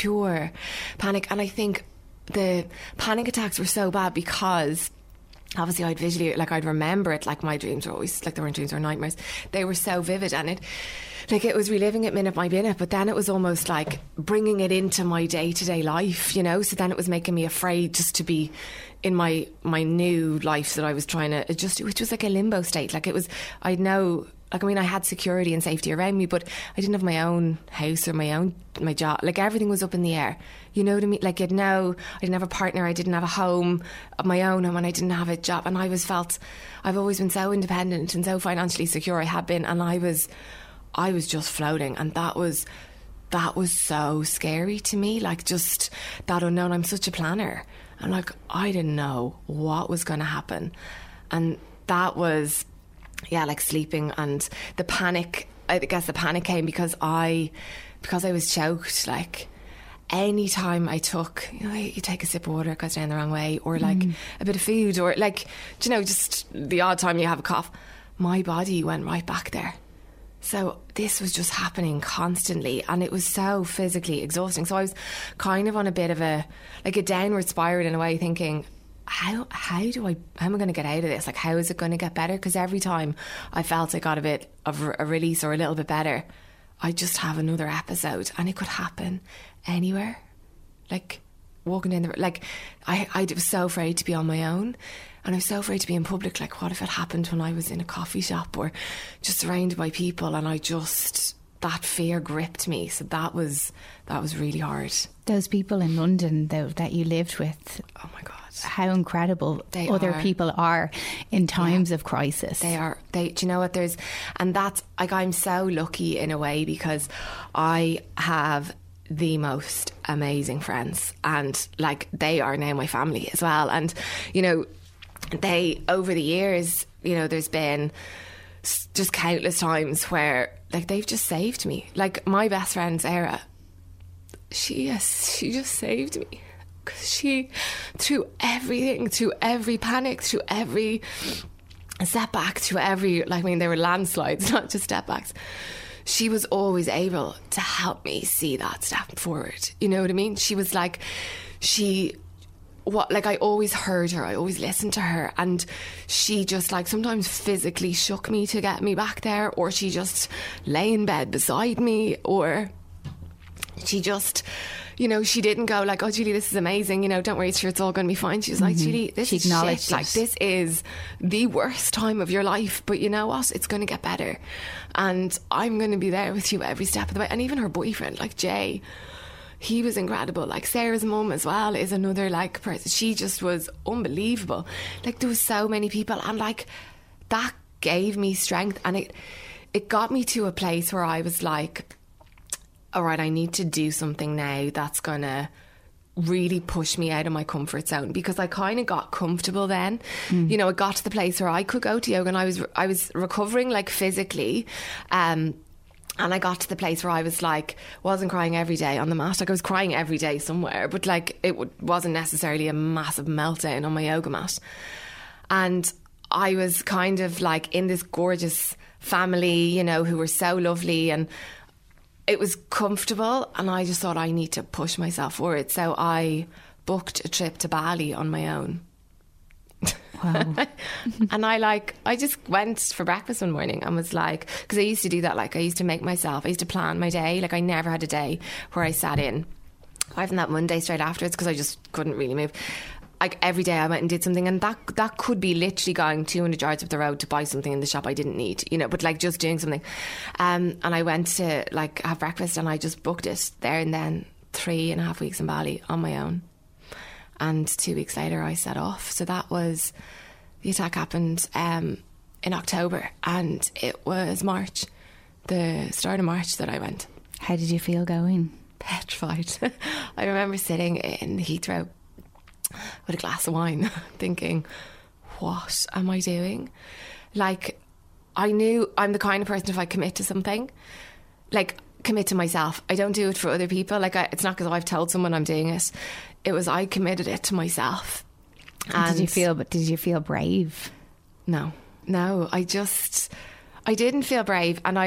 And I think the panic attacks were so bad because obviously I'd remember it, like my dreams were always, like, they weren't dreams or nightmares, they were so vivid, and it was reliving it minute by minute, but then it was almost like bringing it into my day-to-day life, you know. So then it was making me afraid just to be in my new life that I was trying to adjust to, which was like a limbo state. Like, it was, I had security and safety around me, but I didn't have my own house or my job. Like, everything was up in the air. You know what I mean? Like, I didn't have a partner, I didn't have a home of my own, and I didn't have a job. And I've always been so independent and so financially secure. I have been, and I was just floating, and that was so scary to me. Like, just that unknown. I'm such a planner, and like, I didn't know what was going to happen, and that was, yeah, like sleeping. And the panic, I guess the panic came because I was choked. Like, any time I took, you know, you take a sip of water, it goes down the wrong way, or like a bit of food, or like, you know, just the odd time you have a cough, my body went right back there. So this was just happening constantly, and it was so physically exhausting. So I was kind of on a bit of a downward spiral in a way, thinking, how am I going to get out of this? Like, how is it going to get better? Because every time I felt I got a bit of a release or a little bit better, I just have another episode, and it could happen anywhere. Like, walking in like, I was so afraid to be on my own, and I was so afraid to be in public. Like, what if it happened when I was in a coffee shop or just surrounded by people, and that fear gripped me. So that was really hard. Those people in London, though, that you lived with, oh my God, how incredible other people are in times of crisis. They are. Do you know what? And that's, like, I'm so lucky in a way, because I have the most amazing friends, and like, they are now my family as well. And, you know, they, over the years, you know, there's been just countless times where, like, they've just saved me. Like, my best friend Sarah, she just saved me, because she, through everything, through every panic, through every setback, through every, like, I mean, there were landslides, not just setbacks, she was always able to help me see that step forward. You know what I mean? She was like, she I always heard her, I always listened to her, and she just like sometimes physically shook me to get me back there, or she just lay in bed beside me, or she just, you know, she didn't go like, oh Julie, this is amazing, you know, don't worry, it's all going to be fine. She was like, Julie, this is shit. Like, this is the worst time of your life, but you know what, it's going to get better, and I'm going to be there with you every step of the way. And even her boyfriend, like Jay, he was incredible. Like Sarah's mum as well is another like person. She just was unbelievable. Like there was so many people, and like that gave me strength, and it got me to a place where I was like, all right, I need to do something now that's gonna really push me out of my comfort zone, because I kind of got comfortable then. You know, it got to the place where I could go to yoga, and I was recovering like physically, and I got to the place where I was like, wasn't crying every day on the mat. Like I was crying every day somewhere, but like it wasn't necessarily a massive meltdown on my yoga mat. And I was kind of like in this gorgeous family, you know, who were so lovely, and it was comfortable, and I just thought I need to push myself forward. So I booked a trip to Bali on my own. Wow. And I just went for breakfast one morning and was like, because I used to do that, like I used to plan my day. Like I never had a day where I sat in. I haven't that Monday straight afterwards because I just couldn't really move. Like every day I went and did something, and that could be literally going 200 yards up the road to buy something in the shop I didn't need, you know, but like just doing something. And I went to like have breakfast, and I just booked it there and then, 3.5 weeks in Bali on my own. And 2 weeks later I set off. So the attack happened in October, and it was March, the start of March, that I went. How did you feel going? Petrified. I remember sitting in Heathrow with a glass of wine thinking, what am I doing? Like, I knew I'm the kind of person, if I commit to something, like commit to myself. I don't do it for other people. Like it's not because I've told someone I'm doing it. It was I committed it to myself. And did you feel brave? No, I didn't feel brave, and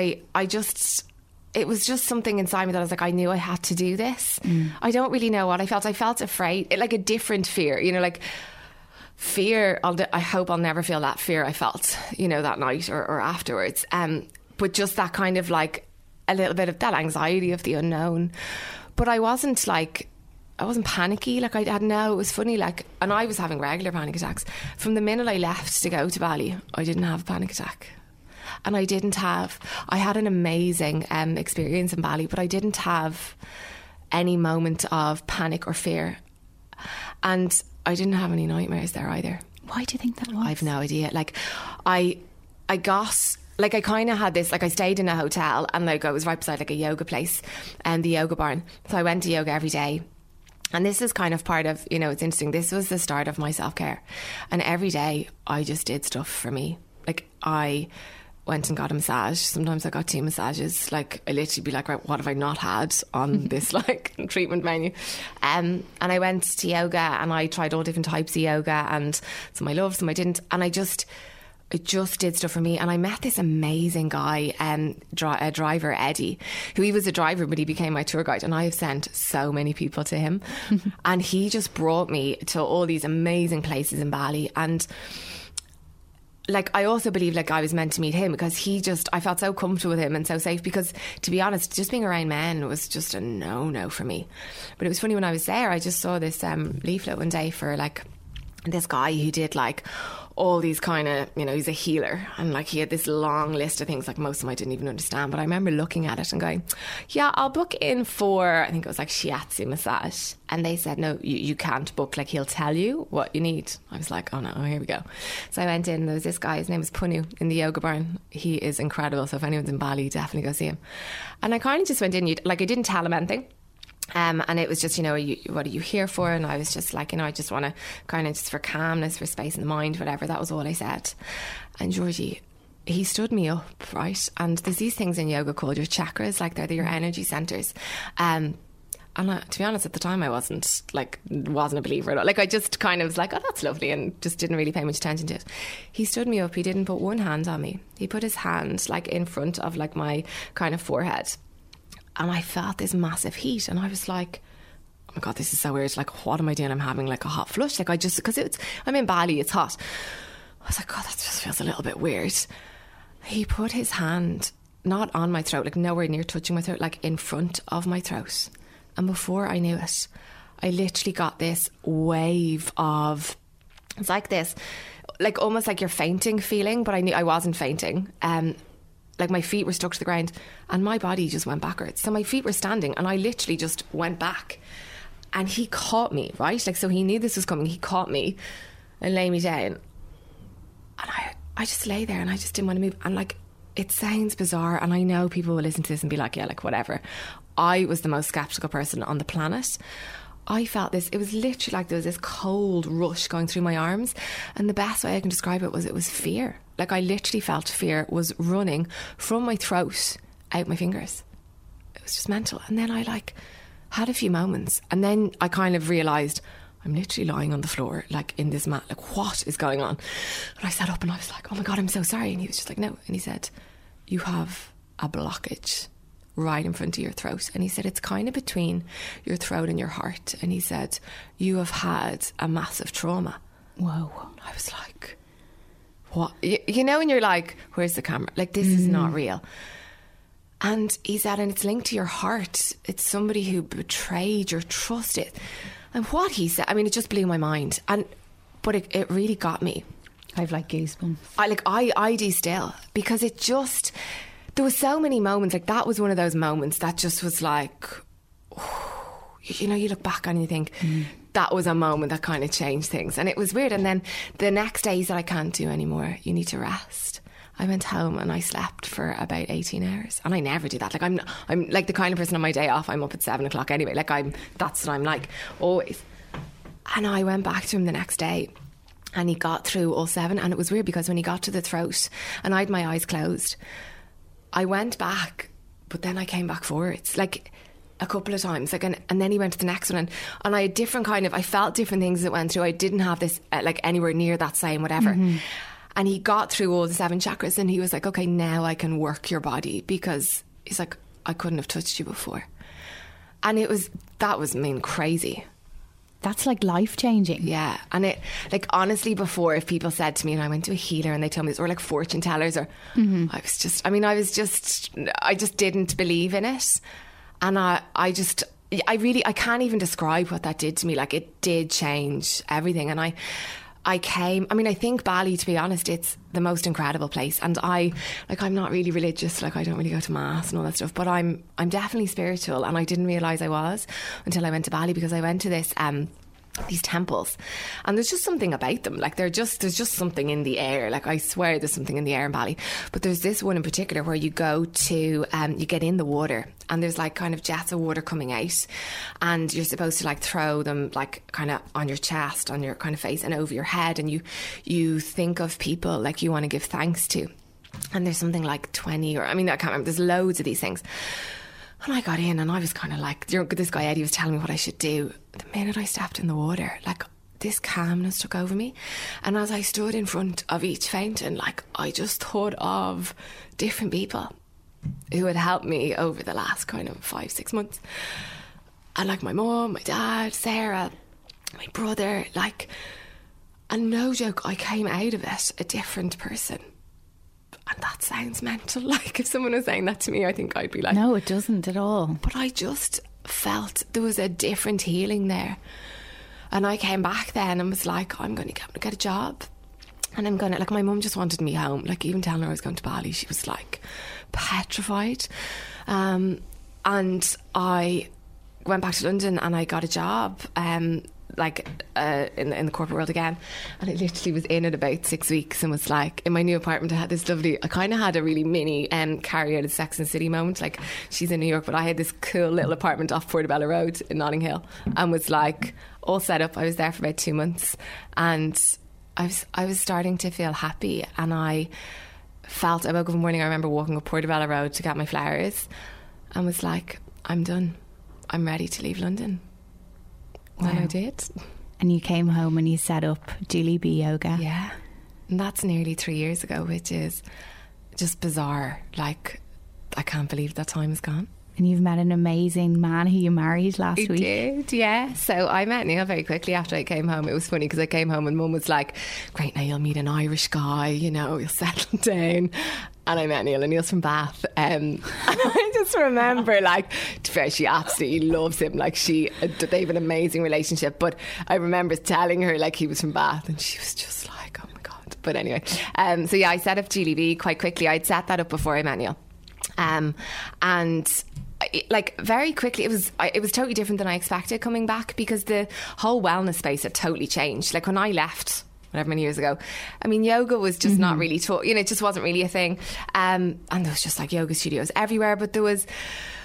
it was just something inside me that I was like, I knew I had to do this. I don't really know what I felt. I felt afraid, like a different fear, you know, like fear. I hope I'll never feel that fear I felt, you know, that night or afterwards. But just that kind of like a little bit of that anxiety of the unknown. But I wasn't panicky. Like it was funny, like, and I was having regular panic attacks. From the minute I left to go to Bali, I didn't have a panic attack. And I had an amazing experience in Bali, but I didn't have any moment of panic or fear. And I didn't have any nightmares there either. Why do you think that was? I've no idea. Like I kind of had this, like I stayed in a hotel, and like I was right beside like a yoga place and the yoga barn. So I went to yoga every day. And this is kind of part of, you know, it's interesting. This was the start of my self-care. And every day I just did stuff for me. Like I went and got a massage. Sometimes I got 2 massages. Like I literally be like, right, what have I not had on this like treatment menu? And I went to yoga, and I tried all different types of yoga, and some I loved, some I didn't. And I just did stuff for me. And I met this amazing guy, driver, Eddie, who he was a driver, but he became my tour guide, and I have sent so many people to him. And he just brought me to all these amazing places in Bali. And like I also believe like I was meant to meet him, because I felt so comfortable with him and so safe, because to be honest, just being around men was just a no for me. But it was funny, when I was there, I just saw this leaflet one day for like this guy who did like all these kind of, you know, he's a healer, and like he had this long list of things, like most of them I didn't even understand, but I remember looking at it and going, yeah, I'll book in for, I think it was like shiatsu massage. And they said, no, you can't book, like he'll tell you what you need. I was like, oh no, here we go. So I went in, and there was this guy, his name is Punu, in the yoga barn. He is incredible, so if anyone's in Bali, definitely go see him. And I kind of just went in, like I didn't tell him anything. And it was just, you know, what are you here for? And I was just like, you know, I just want to kind of just for calmness, for space in the mind, whatever. That was all I said. And Georgie, he stood me up, right? And there's these things in yoga called your chakras, like they're your energy centers. And to be honest, at the time I wasn't a believer at all. Like I just kind of was like, oh, that's lovely, and just didn't really pay much attention to it. He stood me up. He didn't put one hand on me. He put his hand like in front of like my kind of forehead. And I felt this massive heat, and I was like, oh my God, this is so weird. Like, what am I doing? I'm having like a hot flush. Like, because I'm in Bali, it's hot. I was like, God, that just feels a little bit weird. He put his hand not on my throat, like nowhere near touching my throat, like in front of my throat. And before I knew it, I literally got this wave of, it's like this, like almost like you're fainting feeling, but I knew I wasn't fainting. Like my feet were stuck to the ground and my body just went backwards. So my feet were standing and I literally just went back. And he caught me, right? Like, so he knew this was coming. He caught me and lay me down. And I just lay there and I just didn't want to move. And like, it sounds bizarre, and I know people will listen to this and be like, yeah, like whatever. I was the most sceptical person on the planet. I felt this, it was literally like there was this cold rush going through my arms, and the best way I can describe it was fear. Like I literally felt fear was running from my throat out my fingers. It was just mental. And then I like had a few moments, and then I kind of realised I'm literally lying on the floor, like in this mat, like what is going on? And I sat up and I was like, oh my God, I'm so sorry. And he was just like, no. And he said, you have a blockage right in front of your throat. And he said, it's kind of between your throat and your heart. And he said, you have had a massive trauma. Whoa. I was like, what? You know, when you're like, where's the camera? Like, this is not real. And he said, and it's linked to your heart. It's somebody who betrayed your trust. And what he said, I mean, it just blew my mind. But it really got me. I've like goosebumps. I do still, because it just, there was so many moments, like that was one of those moments that just was like, you know, you look back on and you think, that was a moment that kind of changed things. And it was weird. And then the next day he said, I can't do anymore. You need to rest. I went home and I slept for about 18 hours. And I never do that. Like I'm like the kind of person on my day off, I'm up at 7 o'clock anyway. Like that's what I'm like, always. And I went back to him the next day and he got through all 7. And it was weird because when he got to the throat and I had my eyes closed, I went back, but then I came back forwards, like a couple of times. Like, and then he went to the next one and I had different kind of, I felt different things that went through. I didn't have this like anywhere near that same whatever. And he got through all the 7 chakras and he was like, okay, now I can work your body, because he's like, I couldn't have touched you before. And that was, I mean, crazy. That's like life changing. Yeah. And it, like, honestly, before, if people said to me, and I went to a healer and they told me this, or like fortune tellers, or I just didn't believe in it. And I can't even describe what that did to me. Like, it did change everything. And I think Bali, to be honest, it's the most incredible place. And I'm not really religious, like I don't really go to mass and all that stuff, but I'm definitely spiritual, and I didn't realise I was until I went to Bali, because I went to these temples, and there's just something about them, like there's just something in the air. Like I swear there's something in the air in Bali. But there's this one in particular where you go to you get in the water, and there's like kind of jets of water coming out, and you're supposed to like throw them like kind of on your chest, on your kind of face and over your head, and you think of people like you want to give thanks to. And there's something like 20, or I can't remember, there's loads of these things. And I got in and I was kind of like, this guy Eddie was telling me what I should do. The minute I stepped in the water, like this calmness took over me. And as I stood in front of each fountain, like I just thought of different people who had helped me over the last kind of 5-6 months. And like my mum, my dad, Sarah, my brother, like, and no joke, I came out of it a different person. And that sounds mental. Like if someone was saying that to me, I think I'd be like, no, it doesn't at all. But I just felt there was a different healing there. And I came back then and was like, I'm going to get a job. And I'm going to, like, my mum just wanted me home. Like, even telling her I was going to Bali, she was like petrified. And I went back to London and I got a job. In the corporate world again, and I literally was in it about 6 weeks and was like, in my new apartment I had this lovely, I kind of had a really mini Carrie out of Sex and the City moment, like she's in New York, but I had this cool little apartment off Portobello Road in Notting Hill, and was like all set up. I was there for about 2 months, and I was starting to feel happy, and I woke up in the morning, I remember walking up Portobello Road to get my flowers, and was like, I'm done, I'm ready to leave London. Wow. And I did. And you came home and you set up Julie B Yoga. Yeah. And that's nearly 3 years ago, which is just bizarre. Like, I can't believe that time is gone. And you've met an amazing man who you married last week. I did, yeah. So I met Neil very quickly after I came home. It was funny because I came home and Mum was like, great, now you'll meet an Irish guy, you know, you'll settle down. And I met Neil, and Neil's from Bath. And I just remember, like, to be fair, she absolutely loves him. Like, they have an amazing relationship. But I remember telling her, like, he was from Bath, and she was just like, oh my God. But anyway, so yeah, I set up GLB quite quickly. I'd set that up before I met Neil. And like very quickly, it was totally different than I expected coming back, because the whole wellness space had totally changed. Like when I left, whatever many years ago, I mean, yoga was just not really taught, you know, it just wasn't really a thing. And there was just like yoga studios everywhere, but it was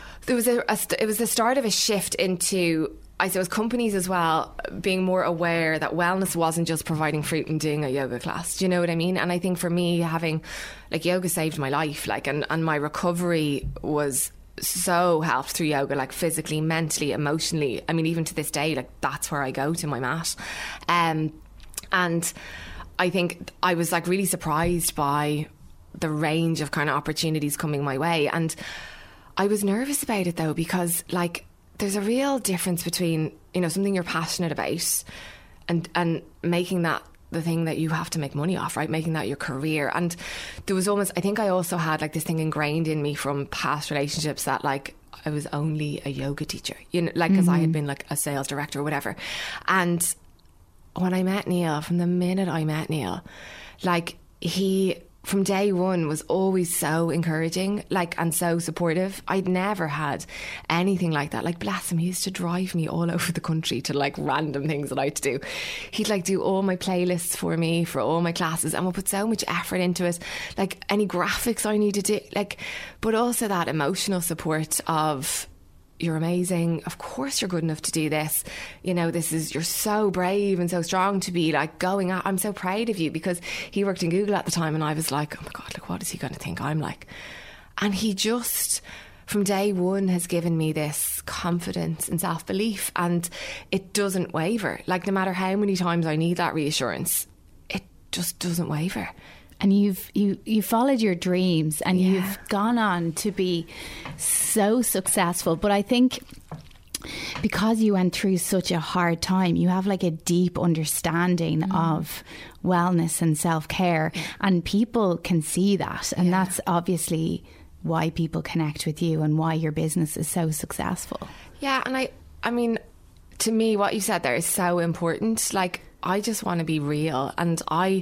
the start of a shift into, I suppose, companies as well being more aware that wellness wasn't just providing fruit and doing a yoga class. Do you know what I mean? And I think for me, having like yoga saved my life, like, and my recovery was so helped through yoga, like physically, mentally, emotionally. I mean, even to this day, like that's where I go to my mat. And I think I was like really surprised by the range of kind of opportunities coming my way. And I was nervous about it though, because like there's a real difference between, you know, something you're passionate about and making that the thing that you have to make money off, right? Making that your career. And there was almost, I think I also had like this thing ingrained in me from past relationships that like I was only a yoga teacher, you know, like because I had been like a sales director or whatever. And when I met Neil, from the minute I met Neil, like he, from day one, was always so encouraging, like, and so supportive. I'd never had anything like that. Like, bless him, he used to drive me all over the country to like random things that I had to do. He'd like do all my playlists for me for all my classes, and would put so much effort into it, like any graphics I needed to, like, but also that emotional support of, you're amazing, of course you're good enough to do this, you know, you're so brave and so strong to be like going out, I'm so proud of you. Because he worked in Google at the time, and I was like, oh my God, like what is he going to think I'm like? And he just from day one has given me this confidence and self-belief, and it doesn't waver. Like no matter how many times I need that reassurance, it just doesn't waver. And you followed your dreams, and you've gone on to be so successful. But I think because you went through such a hard time, you have like a deep understanding of wellness and self-care, and people can see that. And that's obviously why people connect with you and why your business is so successful. Yeah, and I mean, to me, what you said there is so important. Like, I just want to be real, and I'm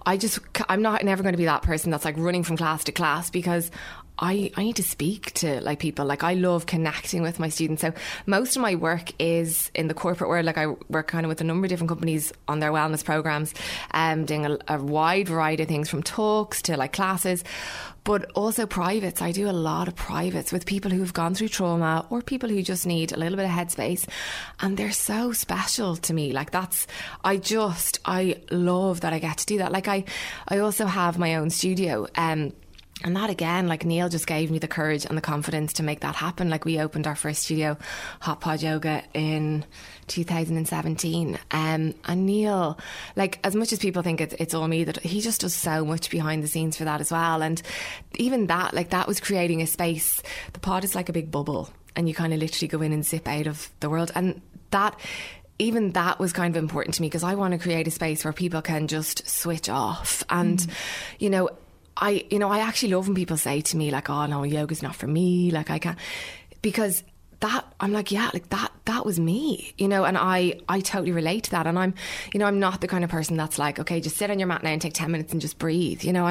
never going to be that person that's like running from class to class, because I need to speak to like people. Like I love connecting with my students. So most of my work is in the corporate world. Like I work kind of with a number of different companies on their wellness programs, doing a wide variety of things, from talks to like classes, but also privates. I do a lot of privates with people who've gone through trauma or people who just need a little bit of headspace, and they're so special to me. Like I love that I get to do that. Like I also have my own studio, and that again, like Neil just gave me the courage and the confidence to make that happen. Like we opened our first studio, Hot Pod Yoga, in 2017. And Neil, like as much as people think it's all me, that he just does so much behind the scenes for that as well. And even that, like that was creating a space. The pod is like a big bubble, and you kind of literally go in and zip out of the world. And even that was kind of important to me, because I want to create a space where people can just switch off. And, you know, I actually love when people say to me like, oh no, yoga's not for me, like I can't, because that, I'm like, yeah, like that was me, you know, and I totally relate to that. And I'm not the kind of person that's like, okay, just sit on your mat now and take 10 minutes and just breathe, you know.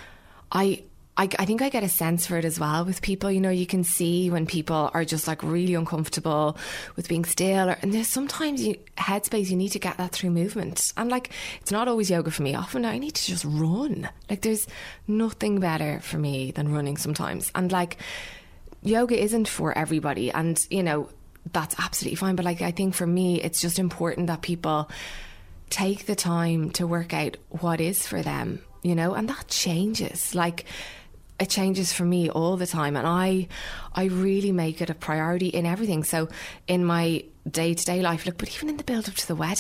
I think I get a sense for it as well with people. You know, you can see when people are just like really uncomfortable with being still, and there's sometimes headspace, you need to get that through movement. And like, it's not always yoga for me. Often I need to just run. Like there's nothing better for me than running sometimes. And like, yoga isn't for everybody, and you know, that's absolutely fine. But like, I think for me, it's just important that people take the time to work out what is for them, you know, and that changes. Like, it changes for me all the time, and I really make it a priority in everything. So in my day-to-day life, look, but even in the build-up to the wedding,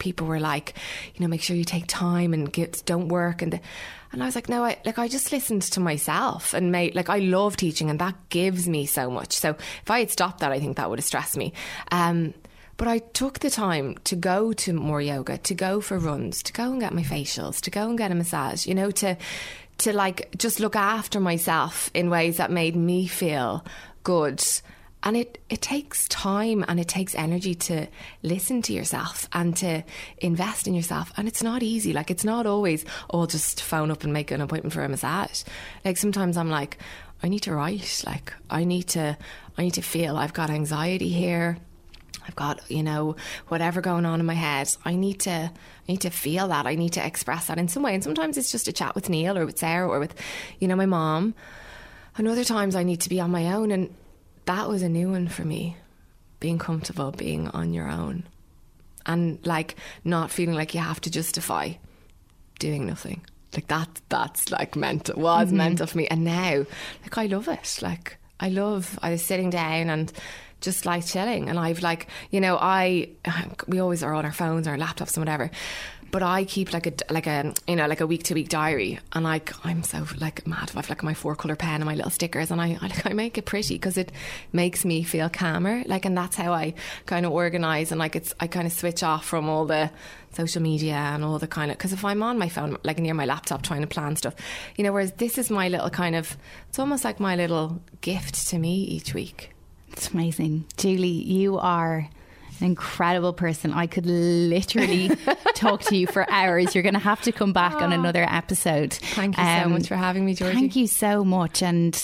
people were like, you know, make sure you take time and don't work. And I was like, no, I just listened to myself and I love teaching and that gives me so much. So if I had stopped that, I think that would have stressed me. But I took the time to go to more yoga, to go for runs, to go and get my facials, to go and get a massage, you know, to like just look after myself in ways that made me feel good. And it takes time and it takes energy to listen to yourself and to invest in yourself. And it's not easy. Like, it's not always, oh, just phone up and make an appointment for a massage. Like, sometimes I'm like, I need to write. Like, I need to feel I've got anxiety here. I've got, you know, whatever going on in my head. I need to feel that. I need to express that in some way. And sometimes it's just a chat with Neil or with Sarah or with, you know, my mom. And other times I need to be on my own. And that was a new one for me, being comfortable being on your own and like not feeling like you have to justify doing nothing. Like that's like mental, was mental for me. And now, like, I love it. Like, I was sitting down and just like chilling. And I've like, you know, we always are on our phones or our laptops and whatever. But I keep like a week to week diary, and like I'm so like mad. I've like my 4-colour pen and my little stickers, and I make it pretty because it makes me feel calmer. Like, and that's how I kind of organise, and like I kind of switch off from all the social media and all the kind of, because if I'm on my phone, like near my laptop trying to plan stuff, you know, whereas this is my little kind of, it's almost like my little gift to me each week. It's amazing. Julie, you are an incredible person. I could literally talk to you for hours. You're going to have to come back on another episode. Thank you so much for having me, Georgie. Thank you so much. And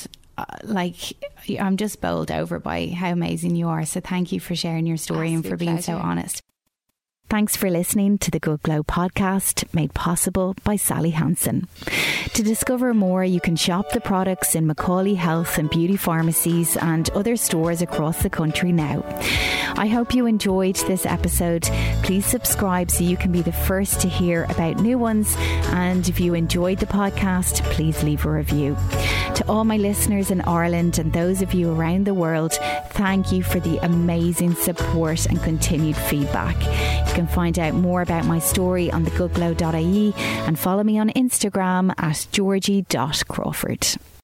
I'm just bowled over by how amazing you are. So thank you for sharing your story and for being so honest. Thanks for listening to the Good Glow podcast, made possible by Sally Hansen. To discover more, you can shop the products in Macaulay Health and Beauty Pharmacies and other stores across the country now. I hope you enjoyed this episode. Please subscribe so you can be the first to hear about new ones. And if you enjoyed the podcast, please leave a review. To all my listeners in Ireland and those of you around the world, thank you for the amazing support and continued feedback. You can find out more about my story on thegoodglow.ie and follow me on Instagram at georgie.crawford.